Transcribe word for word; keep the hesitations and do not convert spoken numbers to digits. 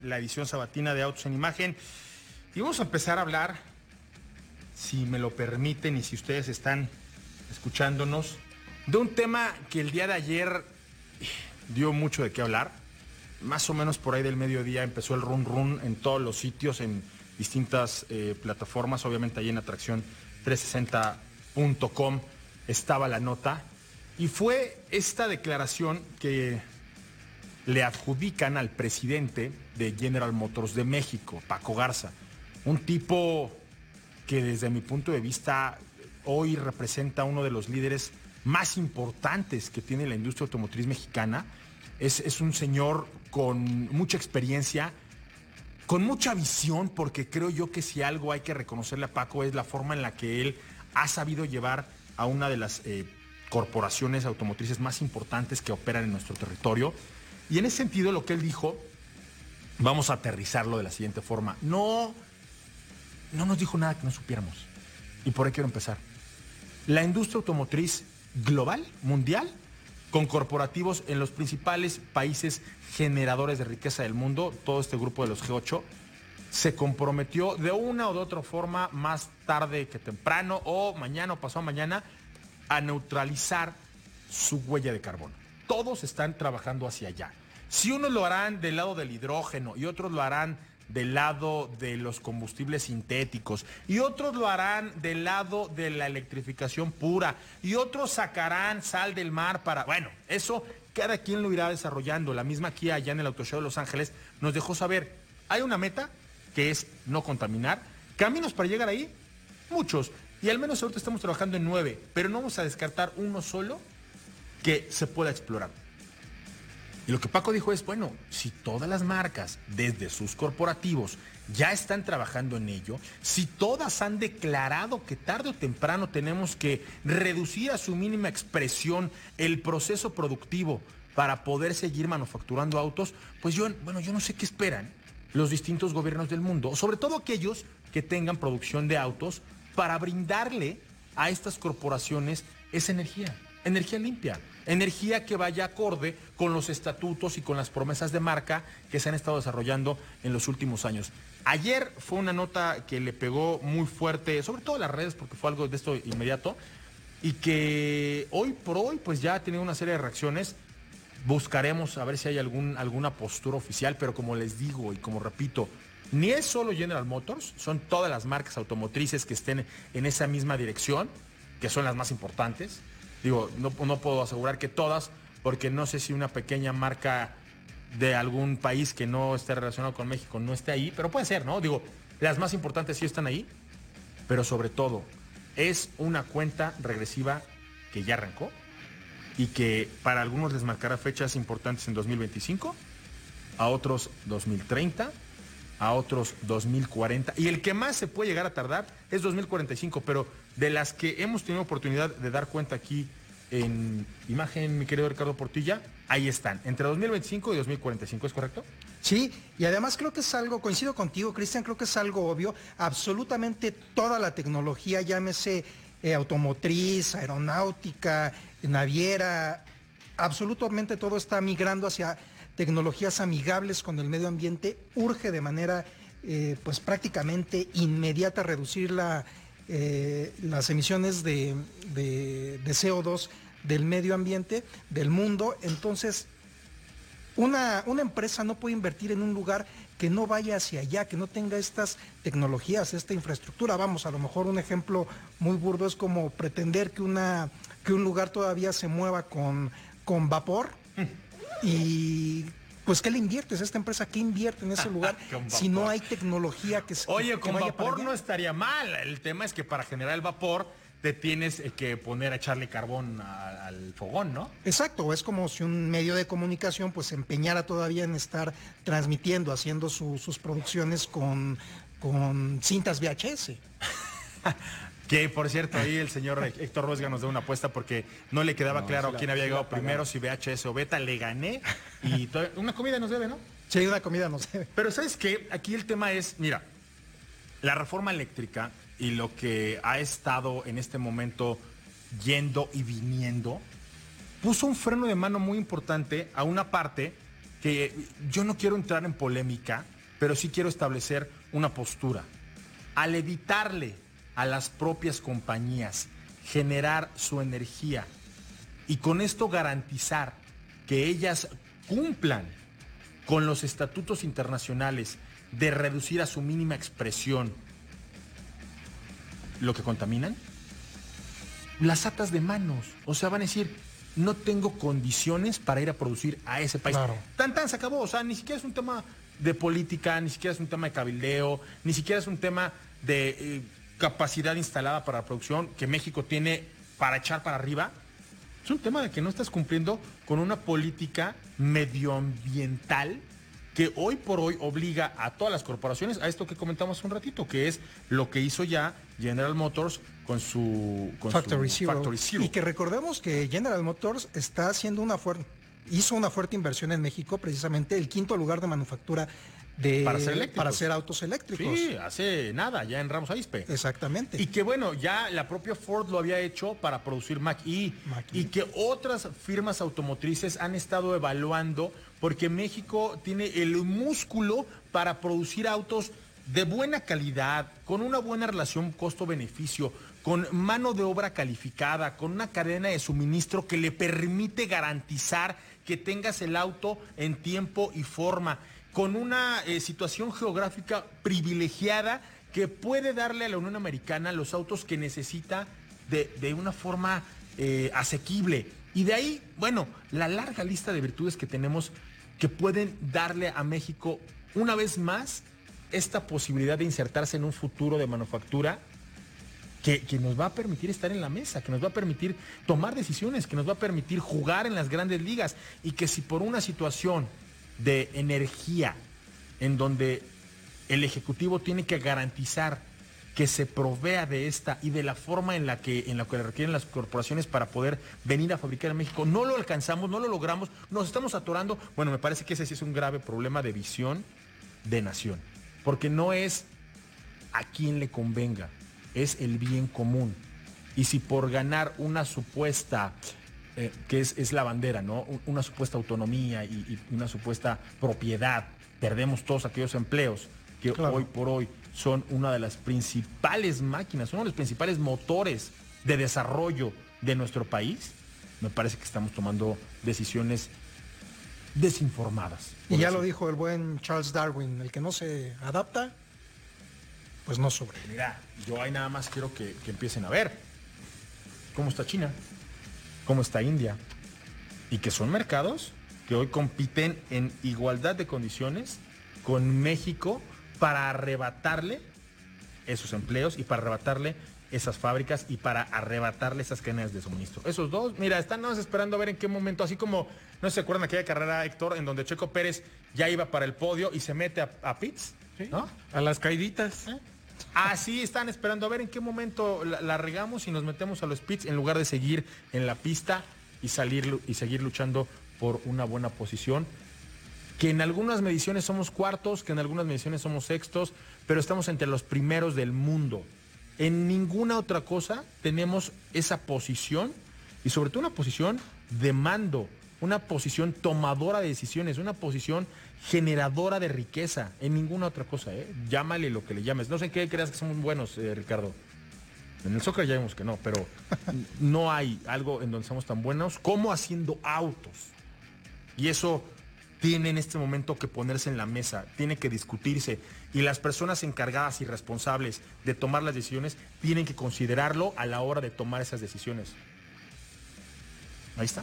la edición sabatina de Autos en Imagen. Y vamos a empezar a hablar, si me lo permiten y si ustedes están escuchándonos, de un tema que el día de ayer dio mucho de qué hablar. Más o menos por ahí del mediodía empezó el run run en todos los sitios, en distintas eh, plataformas. Obviamente ahí en atracción trescientos sesenta punto com estaba la nota. Y fue esta declaración que le adjudican al presidente de General Motors de México, Paco Garza. Un tipo que desde mi punto de vista hoy representa uno de los líderes más importantes que tiene la industria automotriz mexicana. Es, es un señor con mucha experiencia, con mucha visión, porque creo yo que si algo hay que reconocerle a Paco es la forma en la que él ha sabido llevar a una de las eh, corporaciones automotrices más importantes que operan en nuestro territorio. Y en ese sentido lo que él dijo, vamos a aterrizarlo de la siguiente forma. No, no nos dijo nada que no supiéramos. Y por ahí quiero empezar. La industria automotriz global, mundial, con corporativos en los principales países generadores de riqueza del mundo, todo este grupo de los G ocho, se comprometió de una o de otra forma, más tarde que temprano, o mañana o pasado mañana, a neutralizar su huella de carbono. Todos están trabajando hacia allá. Si unos lo harán del lado del hidrógeno y otros lo harán del lado de los combustibles sintéticos y otros lo harán del lado de la electrificación pura y otros sacarán sal del mar para... Bueno, eso cada quien lo irá desarrollando. La misma Kia allá en el Auto Show de Los Ángeles nos dejó saber, hay una meta que es no contaminar. Caminos para llegar ahí, muchos. Y al menos ahorita estamos trabajando en nueve, pero no vamos a descartar uno solo que se pueda explorar. Y lo que Paco dijo es, bueno, si todas las marcas, desde sus corporativos, ya están trabajando en ello, si todas han declarado que tarde o temprano tenemos que reducir a su mínima expresión el proceso productivo para poder seguir manufacturando autos, pues yo, bueno, yo no sé qué esperan los distintos gobiernos del mundo, sobre todo aquellos que tengan producción de autos, para brindarle a estas corporaciones esa energía, energía limpia. Energía que vaya acorde con los estatutos y con las promesas de marca que se han estado desarrollando en los últimos años. Ayer fue una nota que le pegó muy fuerte, sobre todo en las redes, porque fue algo de esto inmediato, y que hoy por hoy pues ya ha tenido una serie de reacciones. Buscaremos a ver si hay algún, alguna postura oficial, pero como les digo y como repito, ni es solo General Motors, son todas las marcas automotrices que estén en esa misma dirección, que son las más importantes. Digo, no, no puedo asegurar que todas, porque no sé si una pequeña marca de algún país que no esté relacionado con México no esté ahí, pero puede ser, ¿no? Digo, las más importantes sí están ahí, pero sobre todo, es una cuenta regresiva que ya arrancó y que para algunos les marcará fechas importantes en dos mil veinticinco, a otros dos mil treinta, a otros dos mil cuarenta, y el que más se puede llegar a tardar es dos mil cuarenta y cinco, pero de las que hemos tenido oportunidad de dar cuenta aquí en Imagen, mi querido Ricardo Portilla, ahí están, entre dos mil veinticinco y dos mil cuarenta y cinco, ¿es correcto? Sí, y además creo que es algo, coincido contigo, Cristian, creo que es algo obvio, absolutamente toda la tecnología, llámese eh, automotriz, aeronáutica, naviera, absolutamente todo está migrando hacia tecnologías amigables con el medio ambiente. Urge de manera eh, pues prácticamente inmediata reducir la, eh, las emisiones de, de, de C O dos del medio ambiente, del mundo. Entonces, una, una empresa no puede invertir en un lugar que no vaya hacia allá, que no tenga estas tecnologías, esta infraestructura. Vamos, a lo mejor un ejemplo muy burdo es como pretender que, una, que un lugar todavía se mueva con, con vapor. Y pues, ¿qué le inviertes a esta empresa? ¿Qué invierte en ese lugar si no hay tecnología que se Oye, que con vaya vapor para allá? no estaría mal. El tema es que para generar el vapor te tienes que poner a echarle carbón a, al fogón, ¿no? Exacto, es como si un medio de comunicación pues se empeñara todavía en estar transmitiendo, haciendo su, sus producciones con, con cintas V H S. Que, por cierto, ahí el señor Héctor Ruesga nos da una apuesta porque no le quedaba No, claro sí la- quién había sí llegado la pagaron. primero, si V H S o Beta. Le gané y todavía- una comida nos debe, ¿no? Sí, una comida no sé. Pero ¿sabes qué? Aquí el tema es, mira, la reforma eléctrica y lo que ha estado en este momento yendo y viniendo, puso un freno de mano muy importante a una parte que yo no quiero entrar en polémica, pero sí quiero establecer una postura. Al evitarle a las propias compañías generar su energía y con esto garantizar que ellas cumplan con los estatutos internacionales de reducir a su mínima expresión lo que contaminan, las atas de manos. O sea, van a decir, no tengo condiciones para ir a producir a ese país. Claro. Tan, tan, se acabó. O sea, ni siquiera es un tema de política, ni siquiera es un tema de cabildeo, ni siquiera es un tema de eh, capacidad instalada para la producción que México tiene para echar para arriba. Es un tema de que no estás cumpliendo con una política medioambiental que hoy por hoy obliga a todas las corporaciones a esto que comentamos hace un ratito, que es lo que hizo ya General Motors con su, con Factory, su Zero. Factory Zero. Y que recordemos que General Motors está haciendo una fuerte, hizo una fuerte inversión en México, precisamente el quinto lugar de manufactura de, Para hacer eléctricos. para hacer autos eléctricos. Sí, hace nada, ya en Ramos Arizpe. Exactamente. Y que bueno, ya la propia Ford lo había hecho para producir Mach-E. Mach-E. Y que otras firmas automotrices han estado evaluando, porque México tiene el músculo para producir autos de buena calidad, con una buena relación costo-beneficio, con mano de obra calificada, con una cadena de suministro que le permite garantizar que tengas el auto en tiempo y forma, con una eh, situación geográfica privilegiada que puede darle a la Unión Americana los autos que necesita de, de una forma eh, asequible. Y de ahí, bueno, la larga lista de virtudes que tenemos que pueden darle a México una vez más esta posibilidad de insertarse en un futuro de manufactura que, que nos va a permitir estar en la mesa, que nos va a permitir tomar decisiones, que nos va a permitir jugar en las grandes ligas, y que si por una situación de energía en donde el Ejecutivo tiene que garantizar que se provea de esta y de la forma en la que en la que le requieren las corporaciones para poder venir a fabricar en México, no lo alcanzamos, no lo logramos, nos estamos atorando. Bueno, me parece que ese sí es un grave problema de visión de nación, porque no es a quien le convenga, es el bien común. Y si por ganar una supuesta Eh, que es, es la bandera, ¿no? Una supuesta autonomía y, y una supuesta propiedad, perdemos todos aquellos empleos que Claro. hoy por hoy son una de las principales máquinas, uno de los principales motores de desarrollo de nuestro país. Me parece que estamos tomando decisiones desinformadas. Y ya decir. lo dijo el buen Charles Darwin, el que no se adapta, pues no sobrevive. Mira, yo ahí nada más quiero que, que empiecen a ver cómo está China, cómo está India, y que son mercados que hoy compiten en igualdad de condiciones con México para arrebatarle esos empleos y para arrebatarle esas fábricas y para arrebatarle esas cadenas de suministro. Esos dos, mira, están nada más esperando a ver en qué momento, así como, no se acuerdan aquella carrera, Héctor, en donde Checo Pérez ya iba para el podio y se mete a, a pits, ¿no? A las caiditas. ¿Eh? Así están esperando a ver en qué momento la, la regamos y nos metemos a los pits en lugar de seguir en la pista y salir y seguir luchando por una buena posición. Que en algunas mediciones somos cuartos, que en algunas mediciones somos sextos, pero estamos entre los primeros del mundo. En ninguna otra cosa tenemos esa posición, y sobre todo una posición de mando, una posición tomadora de decisiones, una posición generadora de riqueza, en ninguna otra cosa, ¿eh? Llámale lo que le llames. No sé en qué creas que somos buenos, eh, Ricardo. En el soccer ya vemos que no, pero no hay algo en donde somos tan buenos como haciendo autos. Y eso tiene en este momento que ponerse en la mesa, tiene que discutirse, y las personas encargadas y responsables de tomar las decisiones tienen que considerarlo a la hora de tomar esas decisiones. Ahí está.